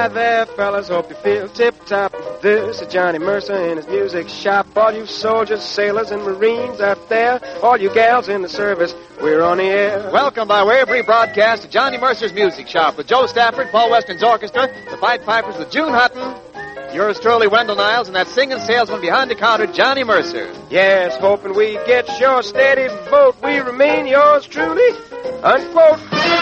Hi there, fellas, hope you feel tip-top. This is Johnny Mercer in his music shop. All you soldiers, sailors, and Marines out there, all you gals in the service, we're on the air. Welcome by way of rebroadcast to Johnny Mercer's Music Shop with Joe Stafford, Paul Weston's orchestra, the Pied Pipers with June Hutton, yours truly, Wendell Niles, and that singing salesman behind the counter, Johnny Mercer. Yes, hoping we get your steady vote, we remain yours truly, unquote.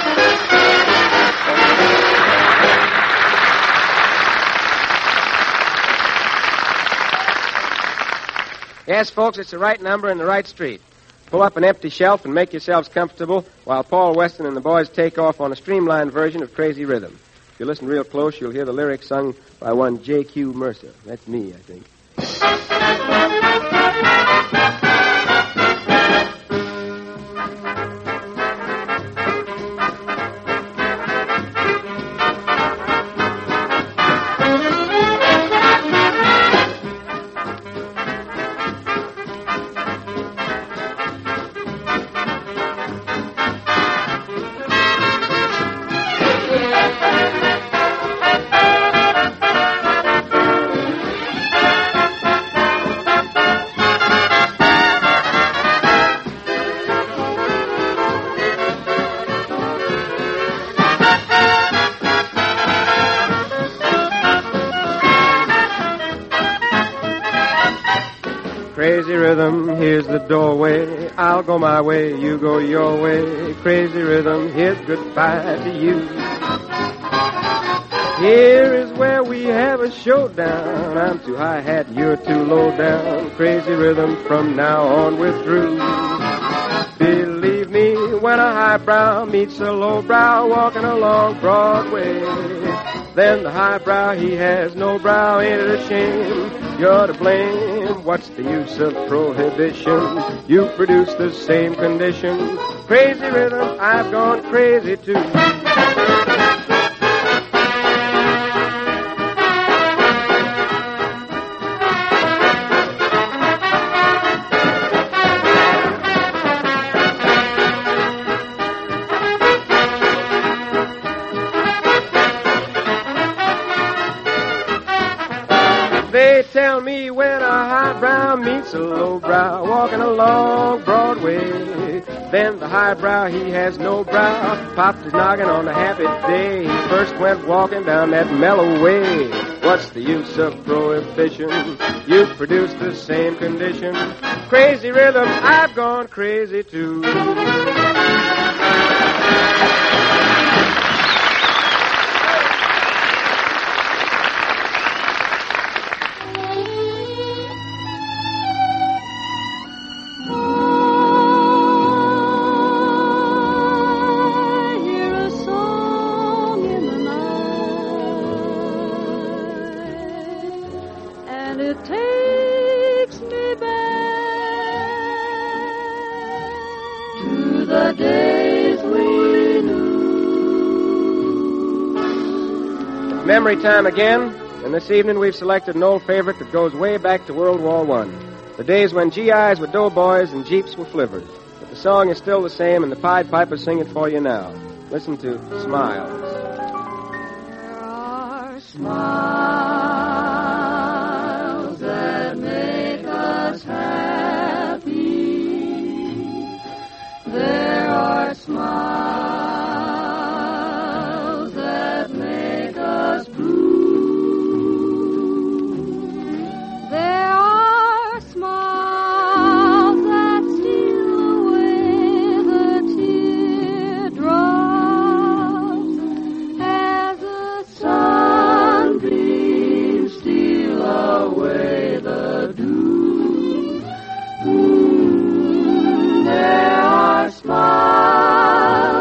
Yes, folks, it's the right number and the right street. Pull up an empty shelf and make yourselves comfortable while Paul Weston and the boys take off on a streamlined version of Crazy Rhythm. If you listen real close, you'll hear the lyrics sung by one J.Q. Mercer. That's me, I think. Crazy rhythm, here's the doorway. I'll go my way, you go your way. Crazy rhythm, here's goodbye to you. Here is where we have a showdown. I'm too high-hat, you're too low down. Crazy rhythm, from now on we're through. Believe me, when a highbrow meets a lowbrow walking along Broadway, then the highbrow, he has no brow. Ain't it a shame? You're to blame. What's the use of prohibition? You produce the same condition. Crazy rhythm, I've gone crazy too. They tell me when a highbrow meets a lowbrow walking along Broadway, then the highbrow, he has no brow. Popped his noggin on a happy day. He first went walking down that mellow way. What's the use of prohibition? You produce the same condition. Crazy rhythm, I've gone crazy too. It takes me back to the days we knew. Memory time again, and this evening we've selected an old favorite that goes way back to World War I. The days when GIs were doughboys and Jeeps were flivvers. But the song is still the same, and the Pied Pipers sing it for you now. Listen to Smiles. There are smiles that make us happy. There are smiles that make us blue. There are smiles that steal away the teardrops as the sunbeams steal away the dew. There are smiles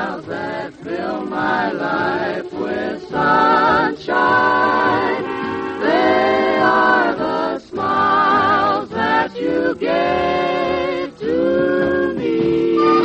smiles that fill my life with sunshine. They are the smiles that you gave to me.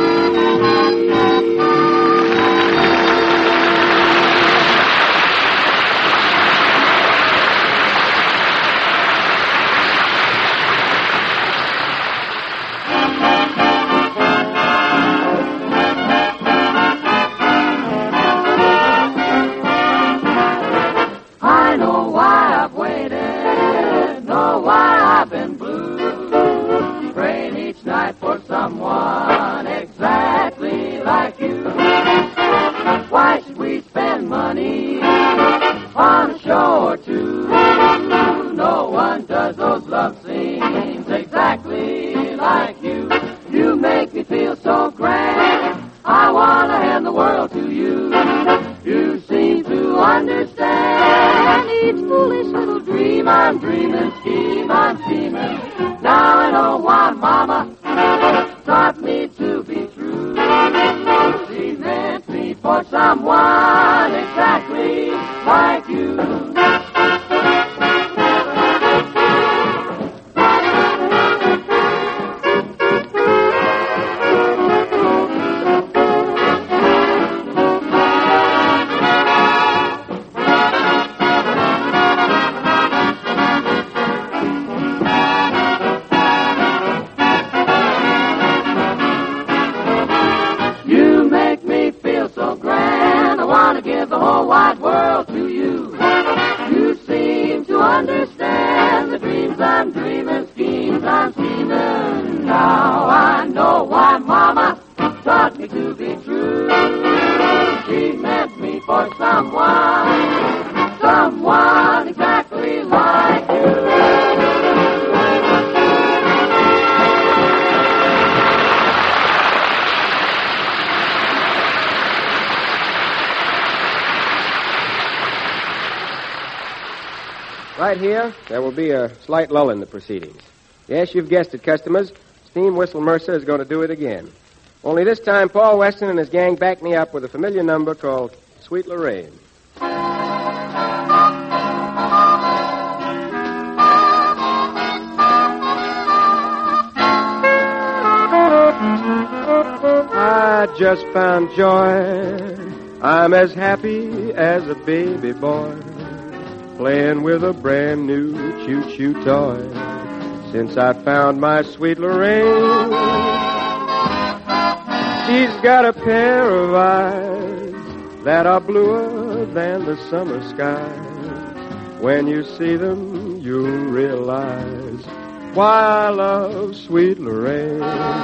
I know why I've waited, know why I've been blue, praying each night for someone exactly like you. Why should we spend money on a show or two? No one does those love scenes exactly like you. You make me feel so grand, I want to hand the world to you. You seem to understand each foolish little dream I'm dreaming, scheme I'm scheming. Now I know why Mama taught me to be true. She meant me for someone exactly like you. The whole wide world to you. You seem to understand the dreams I'm dreaming, schemes I'm scheming. Now I know why Mama taught me to be true. She meant me for someone exactly like you. Right here, there will be a slight lull in the proceedings. Yes, you've guessed it, customers. Steam Whistle Mercer is going to do it again. Only this time, Paul Weston and his gang back me up with a familiar number called Sweet Lorraine. I just found joy. I'm as happy as a baby boy, playing with a brand new choo-choo toy. Since I found my sweet Lorraine, she's got a pair of eyes that are bluer than the summer skies. When you see them, you'll realize why I love sweet Lorraine.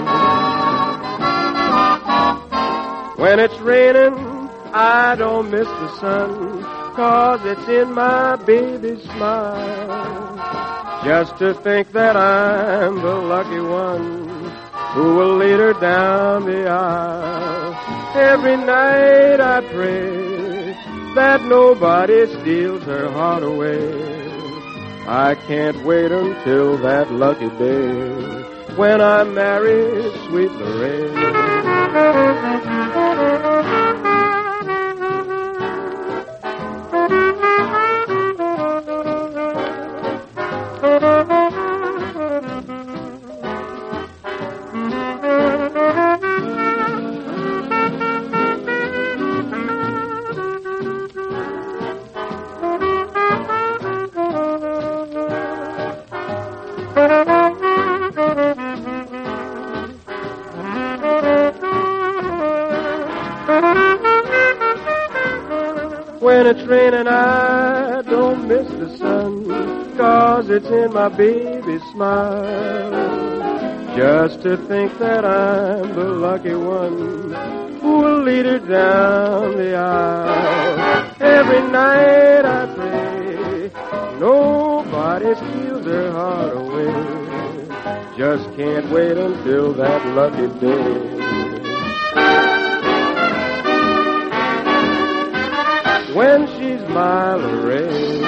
When it's raining, I don't miss the sun, 'cause it's in my baby's smile. Just to think that I'm the lucky one who will lead her down the aisle. Every night I pray that nobody steals her heart away. I can't wait until that lucky day when I marry sweet Lorraine. When it's raining, I don't miss the sun, 'cause it's in my baby's smile. Just to think that I'm the lucky one who will lead her down the aisle. Every night I pray nobody steals her heart away. Just can't wait until that lucky day. When she's my Lorraine.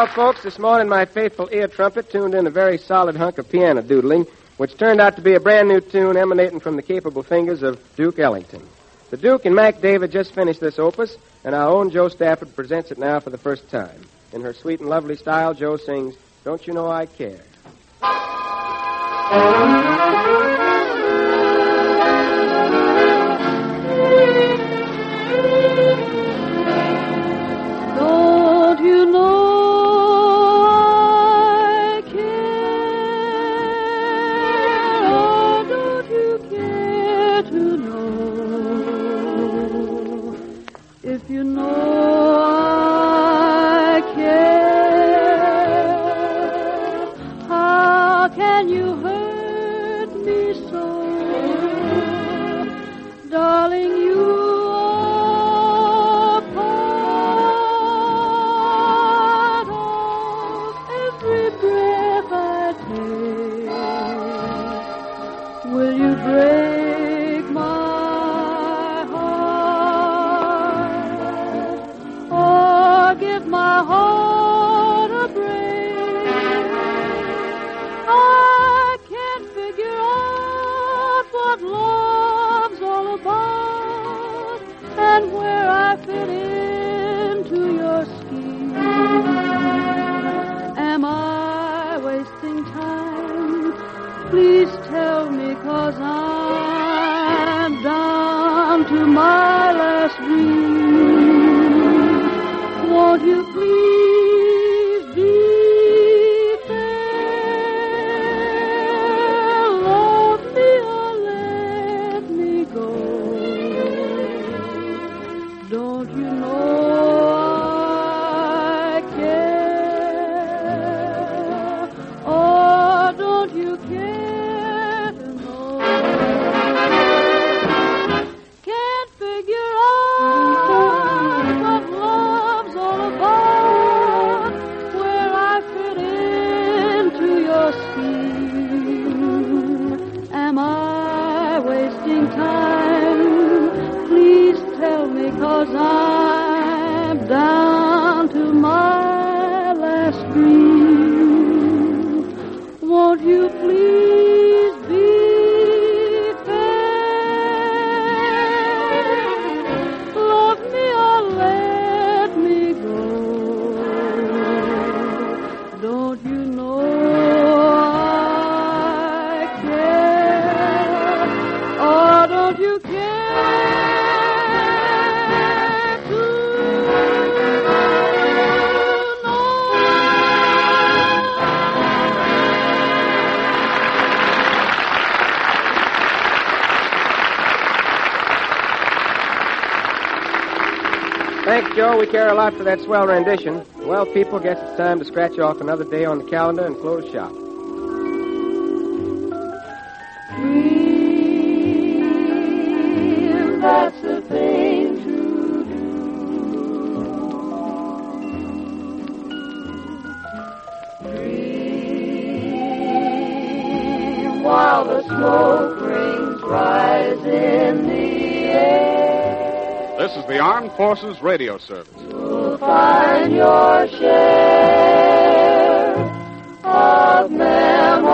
Well, folks, this morning my faithful ear trumpet tuned in a very solid hunk of piano doodling, which turned out to be a brand new tune emanating from the capable fingers of Duke Ellington. The Duke and Mac David just finished this opus, and our own Joe Stafford presents it now for the first time. In her sweet and lovely style, Joe sings, "Don't You Know I Care." Don't you know I care, or don't you care to know? If you know I care, how can you hurt me so? Darling, you are part of every breath I take. Will you break my heart or give my heart a break? I can't figure out what love's all about and where I fit into your scheme. Am I wasting time? Please tell me, 'cause I'm down to my last dream. Won't you please be fair? Love me or let me go. Don't you know I care? Or don't you care to know? Can't figure out what love's all about, where I fit into your scheme. Am I wasting time? Please tell me, 'cause I'm down to my last dream. Won't you please be fair? Love me or let me go. Don't you know I care? Or don't you care to know? Thanks, Joe. We care a lot for that swell rendition. Well, people, guess it's time to scratch off another day on the calendar and close shop. Dream, that's the thing to do. Dream while the smoke rings rise in the air. This is the Armed Forces Radio Service. You'll find your share of memories.